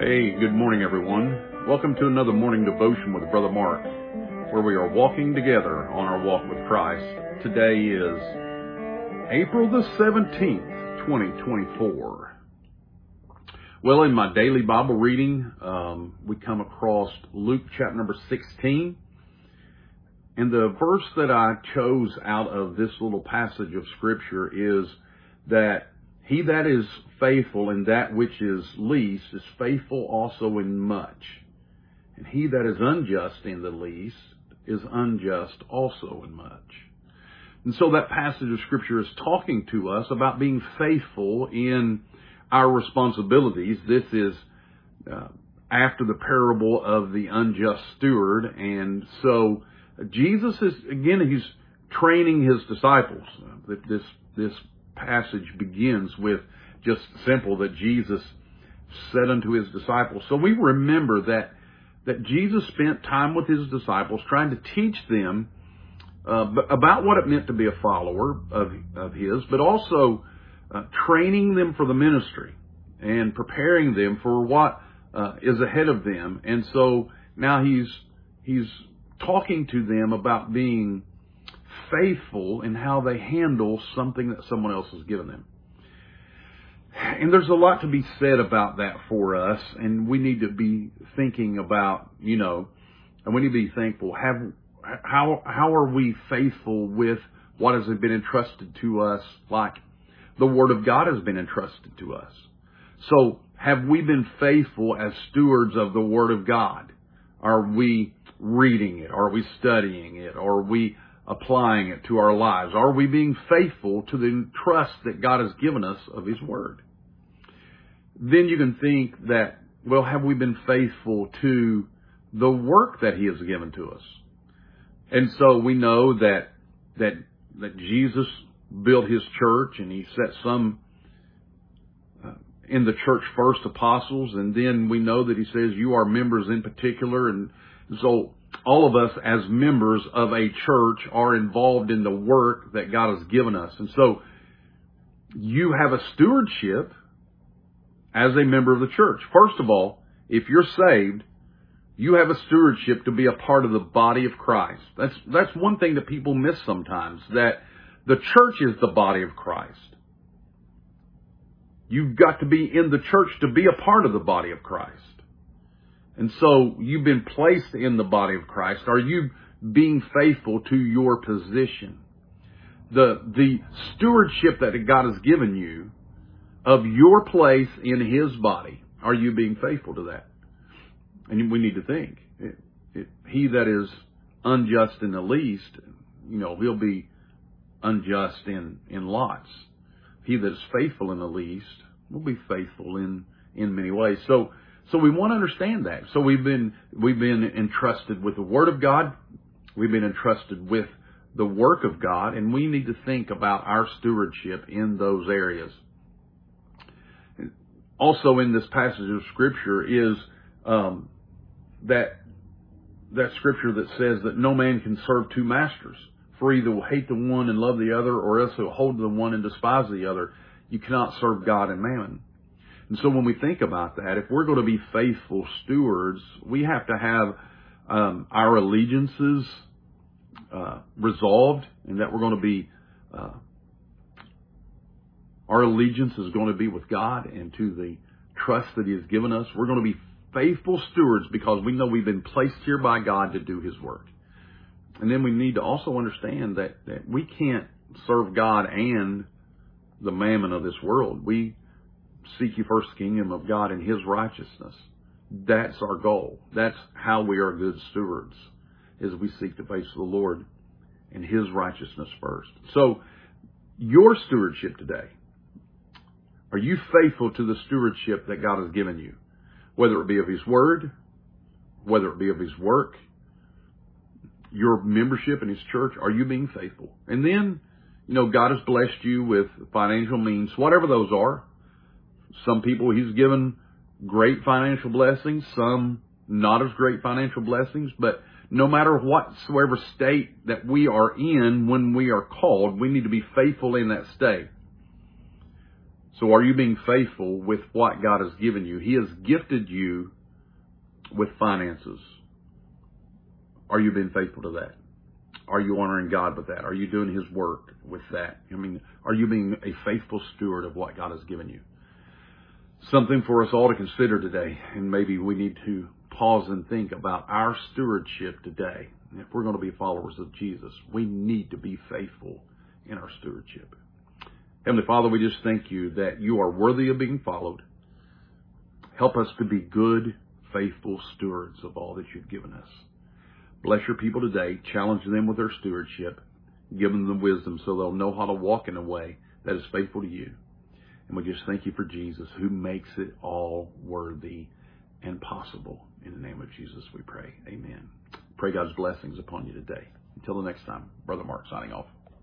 Hey, good morning, everyone. Welcome to another morning devotion with Brother Mark, where we are walking together on our walk with Christ. Today is April the 17th, 2024. Well, in my daily Bible reading, we come across Luke chapter number 16. And the verse that I chose out of this little passage of Scripture is that he that is faithful in that which is least is faithful also in much. And he that is unjust in the least is unjust also in much. And so that passage of Scripture is talking to us about being faithful in our responsibilities. This is after the parable of the unjust steward. And so Jesus is, again, he's training his disciples. This passage begins with just simple that Jesus said unto his disciples. So we remember that Jesus spent time with his disciples trying to teach them about what it meant to be a follower of his, but also training them for the ministry and preparing them for what is ahead of them. And so now he's talking to them about being faithful in how they handle something that someone else has given them. And there's a lot to be said about that for us, and we need to be thinking about, and we need to be thankful. How are we faithful with what has been entrusted to us, like the Word of God has been entrusted to us? So have we been faithful as stewards of the Word of God? Are we reading it? Are we studying it? Are we applying it to our lives? Are we being faithful to the trust that God has given us of His Word? Then you can think that, well, have we been faithful to the work that He has given to us? And so we know that Jesus built His church, and He set some in the church first apostles, and then we know that He says you are members in particular, and so all of us as members of a church are involved in the work that God has given us. And so you have a stewardship as a member of the church. First of all, if you're saved, you have a stewardship to be a part of the body of Christ. That's one thing that people miss sometimes, that the church is the body of Christ. You've got to be in the church to be a part of the body of Christ. And so you've been placed in the body of Christ. Are you being faithful to your position? The stewardship that God has given you of your place in His body, are you being faithful to that? And we need to think. He that is unjust in the least, he'll be unjust in lots. He that is faithful in the least will be faithful in many ways. So we want to understand that. So we've been entrusted with the Word of God. We've been entrusted with the work of God, and we need to think about our stewardship in those areas. Also in this passage of Scripture is that Scripture that says that no man can serve two masters, for either will hate the one and love the other, or else will hold to the one and despise the other. You cannot serve God and mammon. And so when we think about that, if we're going to be faithful stewards, we have to have our allegiances resolved, and that we're going to be, our allegiance is going to be with God and to the trust that He has given us. We're going to be faithful stewards because we know we've been placed here by God to do His work. And then we need to also understand that we can't serve God and the mammon of this world. We seek ye first the kingdom of God and His righteousness. That's our goal. That's how we are good stewards, is we seek the face of the Lord and His righteousness first. So, your stewardship today, are you faithful to the stewardship that God has given you? Whether it be of His Word, whether it be of His work, your membership in His church, are you being faithful? And then, God has blessed you with financial means, whatever those are. Some people He's given great financial blessings, some not as great financial blessings, but no matter whatsoever state that we are in when we are called, we need to be faithful in that state. So are you being faithful with what God has given you? He has gifted you with finances. Are you being faithful to that? Are you honoring God with that? Are you doing His work with that? I mean, are you being a faithful steward of what God has given you? Something for us all to consider today, and maybe we need to pause and think about our stewardship today. If we're going to be followers of Jesus, we need to be faithful in our stewardship. Heavenly Father, we just thank you that you are worthy of being followed. Help us to be good, faithful stewards of all that you've given us. Bless your people today. Challenge them with their stewardship. Give them the wisdom so they'll know how to walk in a way that is faithful to you. And we just thank you for Jesus, who makes it all worthy and possible. In the name of Jesus we pray. Amen. Pray God's blessings upon you today. Until the next time, Brother Mark signing off.